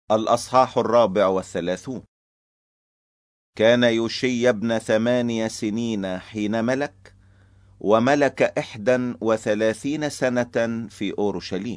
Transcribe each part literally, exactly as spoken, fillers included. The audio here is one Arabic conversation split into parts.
الأصحاح الرابع والثلاثون. كان يوشي ابن ثمانية سنين حين ملك، وملك إحدى وثلاثين سنة في أورشليم،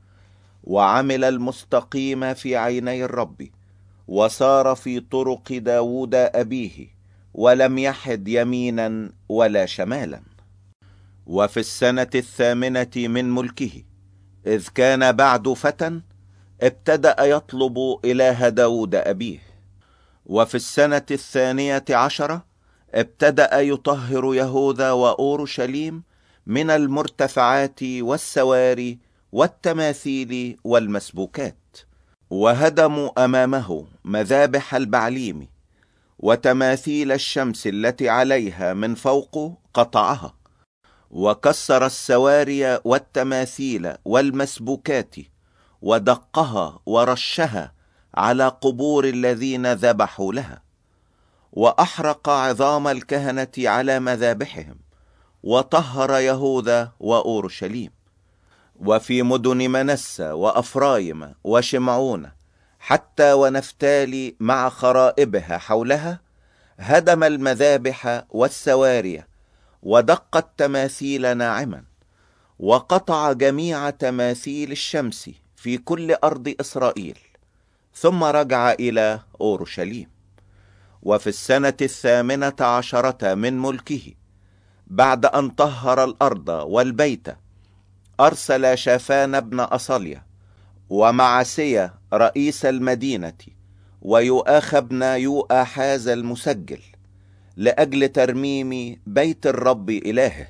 وعمل المستقيم في عيني الرب، وسار في طرق داود أبيه، ولم يحد يمينا ولا شمالا. وفي السنة الثامنة من ملكه، إذ كان بعد فتى، ابتدأ يطلب إله داود أبيه. وفي السنة الثانية عشرة ابتدأ يطهر يهوذا وأورشليم من المرتفعات والسواري والتماثيل والمسبوكات، وهدموا أمامه مذابح البعليم، وتماثيل الشمس التي عليها من فوق قطعها، وكسر السواري والتماثيل والمسبوكات، ودقها ورشها على قبور الذين ذبحوا لها، وأحرق عظام الكهنة على مذابحهم، وطهر يهوذا وأورشليم. وفي مدن منسى وأفرايم وشمعون حتى ونفتالي مع خرائبها حولها، هدم المذابح والسواري، ودق التماثيل ناعما، وقطع جميع تماثيل الشمس في كل أرض إسرائيل، ثم رجع إلى أورشليم. وفي السنة الثامنة عشرة من ملكه، بعد أن طهر الأرض والبيت، أرسل شافان بن أصليا، ومعسيا رئيس المدينة، ويؤاخ بن يؤاحاز المسجل، لأجل ترميم بيت الرب إلهه.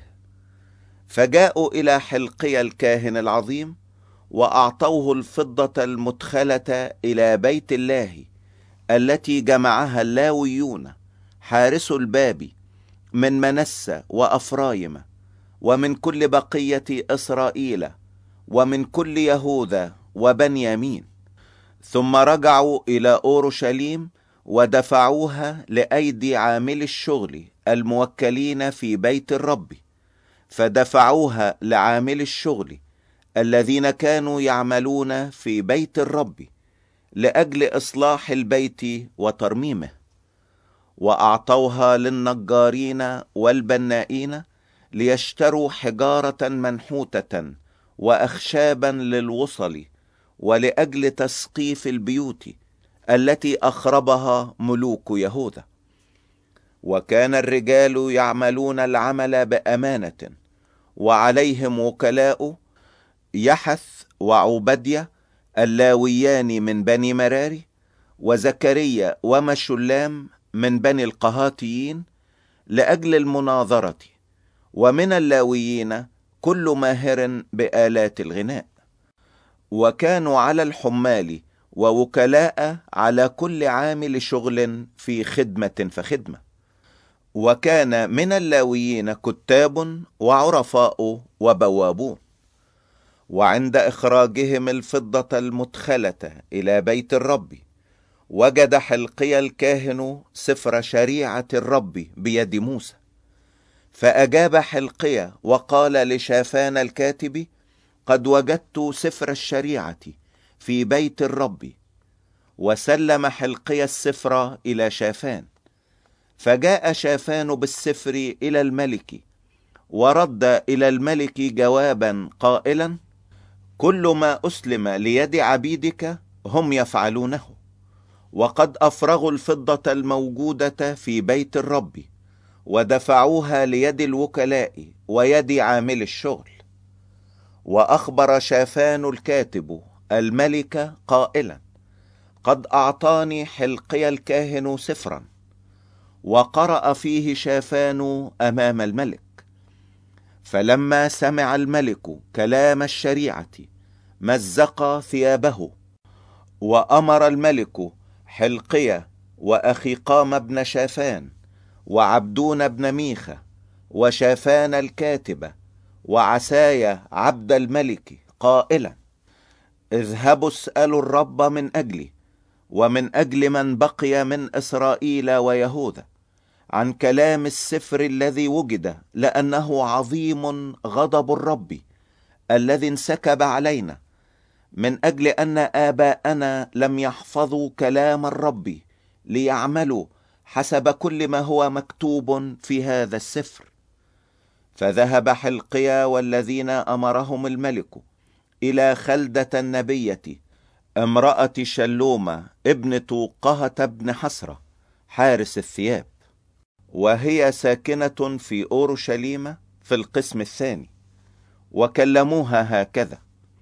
فجاءوا إلى حلقيا الكاهن العظيم، وأعطوه الفضة المدخلة إلى بيت الله، التي جمعها اللاويون حارس الباب من منسى وأفرايم، ومن كل بقية إسرائيل، ومن كل يهوذا وبنيامين. ثم رجعوا إلى أورشليم، ودفعوها لأيدي عامل الشغل الموكلين في بيت الرب، فدفعوها لعامل الشغل الذين كانوا يعملون في بيت الرب لأجل إصلاح البيت وترميمه، وأعطوها للنجارين والبنائين ليشتروا حجارة منحوتة وأخشابا للوصل، ولأجل تسقيف البيوت التي أخربها ملوك يهوذا. وكان الرجال يعملون العمل بأمانة، وعليهم وكلاء يحث وعبدية اللاويان من بني مراري، وزكريا ومشلام من بني القهاتيين، لأجل المناظرة. ومن اللاويين كل ماهر بآلات الغناء. وكانوا على الحمال ووكلاء على كل عامل شغل في خدمة فخدمة. وكان من اللاويين كتاب وعرفاء وبوابون. وعند إخراجهم الفضة المدخلة إلى بيت الرب، وجد حلقيا الكاهن سفر شريعة الرب بيد موسى، فأجاب حلقيا وقال لشافان الكاتب: قد وجدت سفر الشريعة في بيت الرب. وسلم حلقيا السفر إلى شافان، فجاء شافان بالسفر إلى الملك، ورد إلى الملك جوابا قائلا: كل ما أسلم ليد عبيدك هم يفعلونه، وقد أفرغوا الفضة الموجودة في بيت الرب، ودفعوها ليد الوكلاء ويد عامل الشغل. وأخبر شافان الكاتب الملك قائلا: قد أعطاني حلقيا الكاهن سفرا. وقرأ فيه شافان أمام الملك. فلما سمع الملك كلام الشريعة مزق ثيابه. وأمر الملك حلقيا وأخيقام بن شافان وعبدون بن ميخا وشافان الكاتب وعسايا عبد الملك قائلا: اذهبوا اسألوا الرب من أجلي ومن أجل من بقي من إسرائيل ويهوذا عن كلام السفر الذي وجد، لأنه عظيم غضب الرب الذي انسكب علينا، من أجل أن آباءنا لم يحفظوا كلام الرب ليعملوا حسب كل ما هو مكتوب في هذا السفر. فذهب حلقيا والذين أمرهم الملك إلى خلدة النبية امرأة شلومة ابنة قهة بن حسرة حارس الثياب، وهي ساكنة في أورشليم في القسم الثاني، وكلموها هكذا.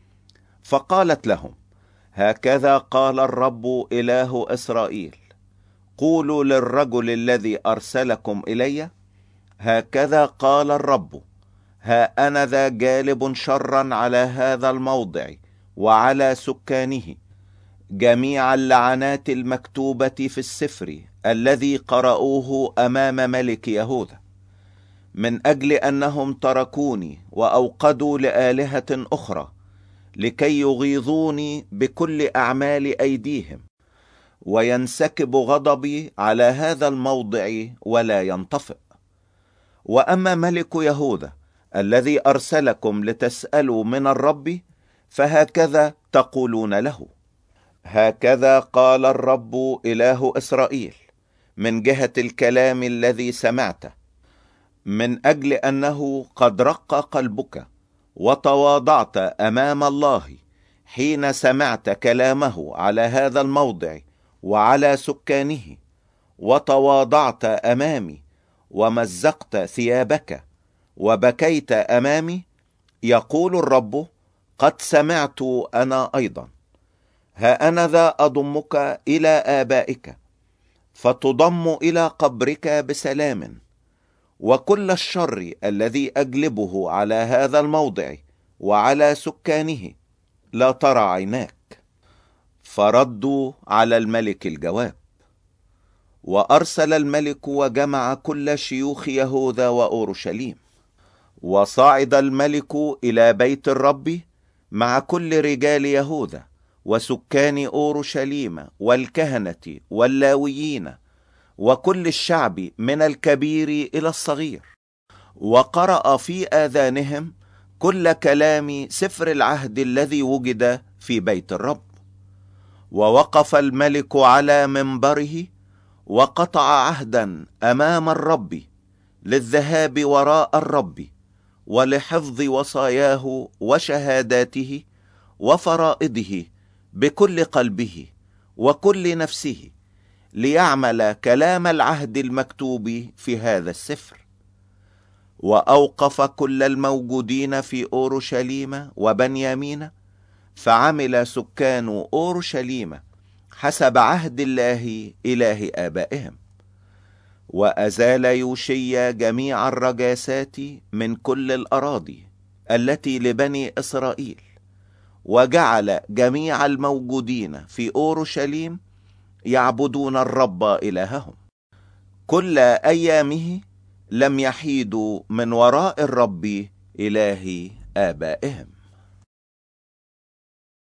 فقالت لهم: هكذا قال الرب إله إسرائيل: قولوا للرجل الذي أرسلكم إلي: هكذا قال الرب، ها أنا ذا جالب شرا على هذا الموضع وعلى سكانه جميع اللعنات المكتوبة في السفر الذي قرأوه أمام ملك يهوذا، من أجل أنهم تركوني وأوقدوا لآلهة أخرى لكي يغيظوني بكل أعمال أيديهم، وينسكب غضبي على هذا الموضع ولا ينطفئ. وأما ملك يهوذا الذي أرسلكم لتسألوا من الرب، فهكذا تقولون له: هكذا قال الرب إله إسرائيل من جهة الكلام الذي سمعته، من أجل أنه قد رق قلبك وتواضعت أمام الله حين سمعت كلامه على هذا الموضع وعلى سكانه، وتواضعت أمامي ومزقت ثيابك وبكيت أمامي، يقول الرب: قد سمعت أنا أيضا. ها أنا ذا أضمك إلى آبائك فتضم إلى قبرك بسلام، وكل الشر الذي أجلبه على هذا الموضع وعلى سكانه لا ترى عيناك. فردوا على الملك الجواب. وأرسل الملك وجمع كل شيوخ يهوذا وأورشليم، وصعد الملك إلى بيت الرب مع كل رجال يهوذا وسكان أورشليم والكهنة واللاويين وكل الشعب من الكبير إلى الصغير، وقرأ في آذانهم كل كلام سفر العهد الذي وجد في بيت الرب. ووقف الملك على منبره وقطع عهدا أمام الرب للذهاب وراء الرب ولحفظ وصاياه وشهاداته وفرائضه بكل قلبه وكل نفسه، ليعمل كلام العهد المكتوب في هذا السفر. وأوقف كل الموجودين في أورشليم وبنيامين، فعمل سكان أورشليم حسب عهد الله إله آبائهم. وأزال يوشيا جميع الرجاسات من كل الأراضي التي لبني إسرائيل، وجعل جميع الموجودين في أورشليم يعبدون الرب إلههم. كل أيامه لم يحيدوا من وراء الرب إله آبائهم.